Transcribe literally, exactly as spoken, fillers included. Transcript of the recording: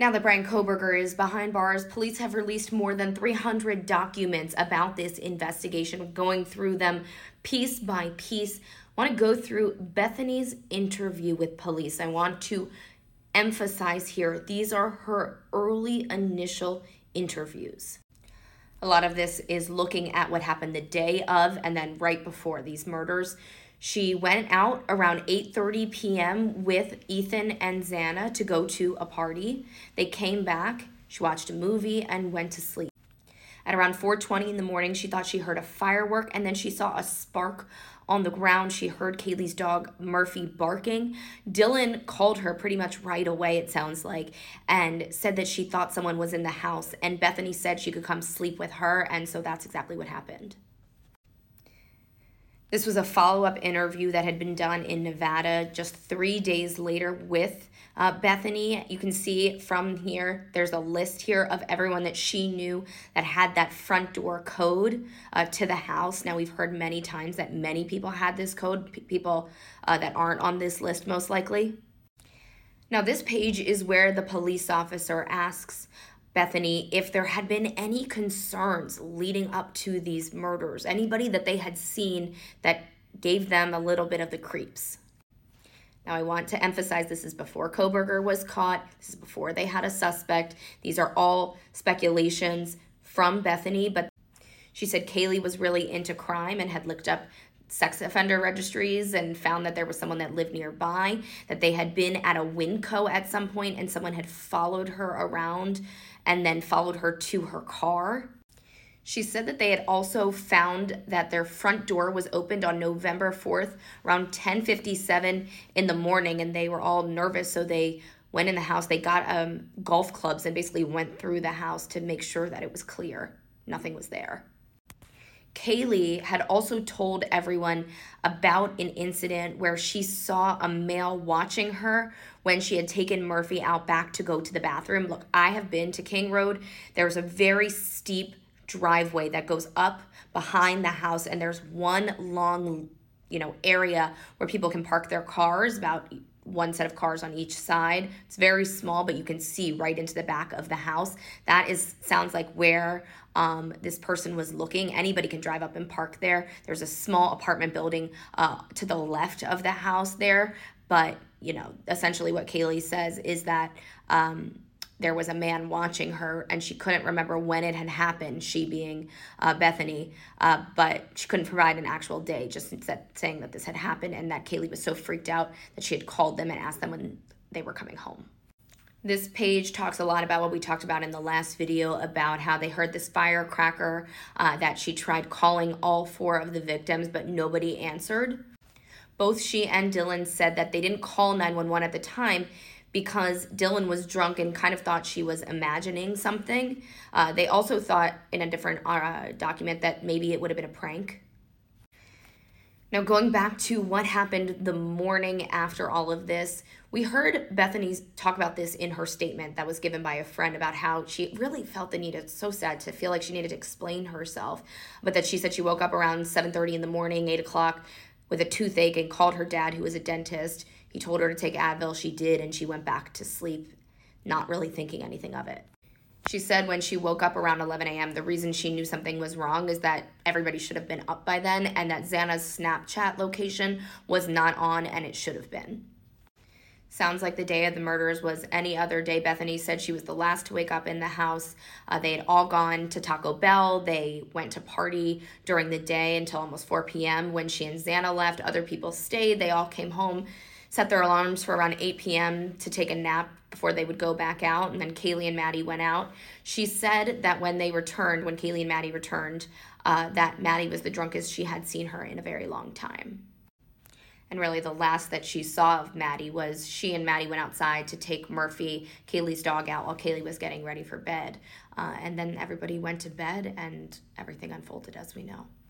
Now that Bryan Kohberger is behind bars, police have released more than three hundred documents about this investigation, going through them piece by piece. I want to go through Bethany's interview with police. I want to emphasize here, these are her early initial interviews. A lot of this is looking at what happened the day of and then right before these murders. She went out around eight thirty p.m. with Ethan and Xana to go to a party. They came back, she watched a movie, and went to sleep. At around four twenty in the morning, she thought she heard a firework, and then she saw a spark on the ground. She heard Kaylee's dog, Murphy, barking. Dylan called her pretty much right away, it sounds like, and said that she thought someone was in the house, and Bethany said she could come sleep with her, and so that's exactly what happened. This was a follow-up interview that had been done in Nevada just three days later with uh, Bethany. You can see from here, there's a list here of everyone that she knew that had that front door code uh, to the house. Now, we've heard many times that many people had this code, p- people uh, that aren't on this list most likely. Now, this page is where the police officer asks Bethany if there had been any concerns leading up to these murders, anybody that they had seen that gave them a little bit of the creeps. Now, I want to emphasize this is before Kohberger was caught. This is before they had a suspect. These are all speculations from Bethany, but she said Kaylee was really into crime and had looked up sex offender registries and found that there was someone that lived nearby, that they had been at a Winco at some point and someone had followed her around and then followed her to her car. She said that they had also found that their front door was opened on November fourth around ten fifty-seven in the morning, and they were all nervous, so they went in the house. They got um, golf clubs and basically went through the house to make sure that it was clear. Nothing was there. Kaylee had also told everyone about an incident where she saw a male watching her when she had taken Murphy out back to go to the bathroom. Look, I have been to King Road. There's a very steep driveway that goes up behind the house, and there's one long, you know, area where people can park their cars, about one set of cars on each side. It's very small, but you can see right into the back of the house. That is sounds like where um, this person was looking. Anybody can drive up and park there. There's a small apartment building uh, to the left of the house there. But, you know, essentially what Kaylee says is that um, there was a man watching her, and she couldn't remember when it had happened, she being uh, Bethany, uh, but she couldn't provide an actual day, just instead saying that this had happened and that Kaylee was so freaked out that she had called them and asked them when they were coming home. This page talks a lot about what we talked about in the last video about how they heard this firecracker, uh, that she tried calling all four of the victims, but nobody answered. Both she and Dylan said that they didn't call nine one one at the time because Dylan was drunk and kind of thought she was imagining something. Uh, they also thought in a different uh, document that maybe it would have been a prank. Now, going back to what happened the morning after all of this, we heard Bethany talk about this in her statement that was given by a friend about how she really felt the need, it's so sad to feel like she needed to explain herself, but that she said she woke up around seven thirty in the morning, eight o'clock, with a toothache and called her dad, who was a dentist. He told her to take Advil. She did, and she went back to sleep, not really thinking anything of it. She said when she woke up around eleven a.m., the reason she knew something was wrong is that everybody should have been up by then, and that Xana's Snapchat location was not on, and it should have been. Sounds like the day of the murders was any other day. Bethany said she was the last to wake up in the house. Uh, they had all gone to Taco Bell. They went to party during the day until almost four p.m. When she and Xana left, other people stayed. They all came home, set their alarms for around eight p.m. to take a nap before they would go back out, and then Kaylee and Maddie went out. She said that when they returned, when Kaylee and Maddie returned, uh, that Maddie was the drunkest she had seen her in a very long time. And really the last that she saw of Maddie was she and Maddie went outside to take Murphy, Kaylee's dog, out while Kaylee was getting ready for bed. Uh, and then everybody went to bed and everything unfolded as we know.